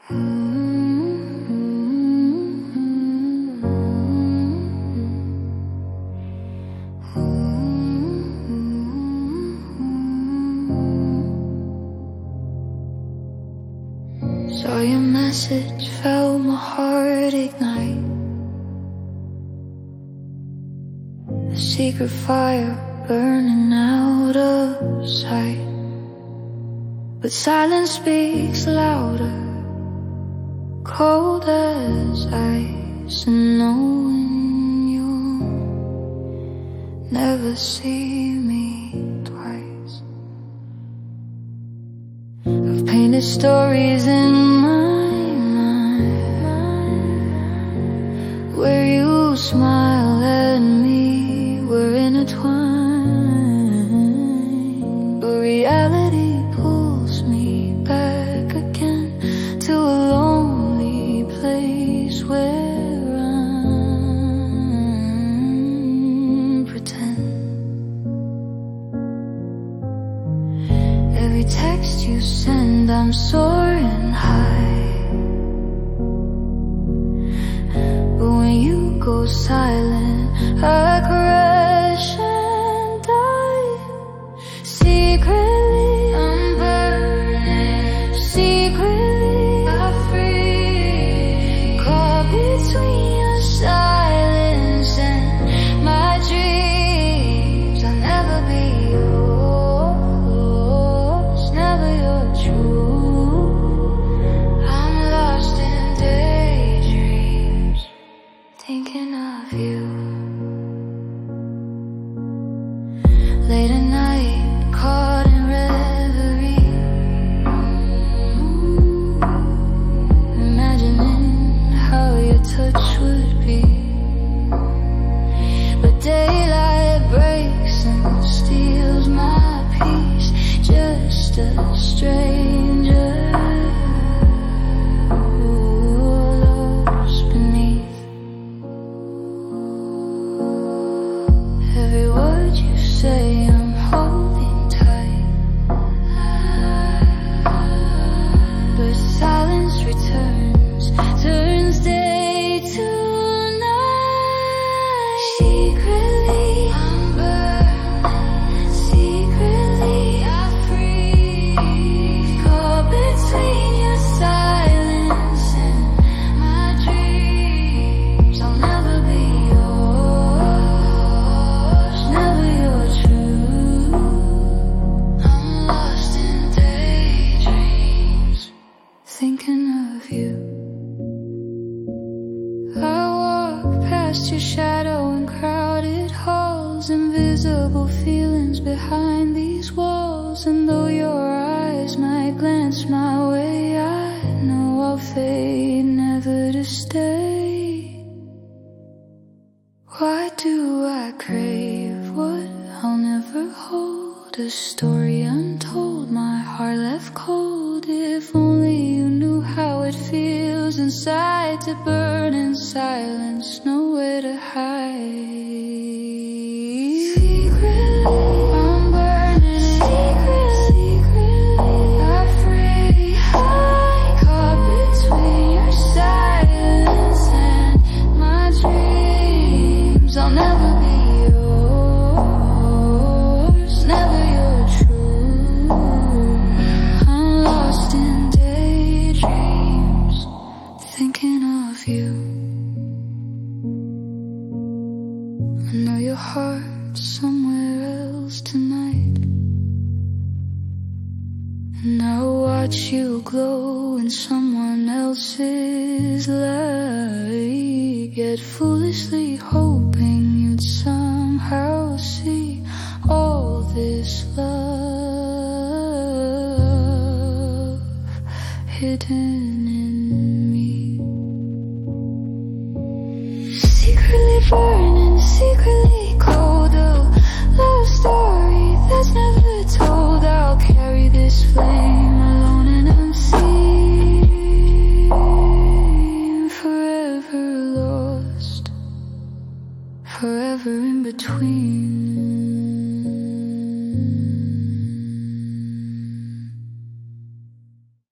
Saw your message, felt my heart ignite. A secret fire burning out of sight, but silence speaks louder, cold as ice. And knowing you'll never see me twice. I've painted stories in my mind where you smile at me, we're intertwined, but reality pulls me back again to a lonely place where I'm pretend. Every text you send, I'm soaring high, but when you go silent, I crash and die. Secretly I'm burning, secretly I freeze, caught between your silence and my dreams. I'll never be yours, never your truth. I'm lost in daydreams, thinking of you. Late at night, caught in reverie, imagining how your touch would be. But daylight breaks and steals my peace, just a stranger lost beneath. Every word you say, I'm holding tight, but silence returns, turns day to night. Secretly I'm burning, secretly I freeze, caught between your silence and my dreams. I'll never be yours, never your truth. I'm lost in daydreams, thinking of you. I walk past your shadow in crowded halls, invisible feelings behind these walls. And though your eyes might glance my way, I know I'll fade, never to stay. Why do I crave what I'll never hold? A story untold, my heart left cold. If only you knew how it feels inside to burn in silence, nowhere to hide. Secretly I'm burning, secretly I freeze, caught between your silence and my dreams. I'll never be yours, never your truth. I'm lost in daydreams, thinking of you. I know your heart's somewhere else tonight, and I'll watch you glow in someone else's light, yet foolishly hoping you'd somehow see all this love hidden in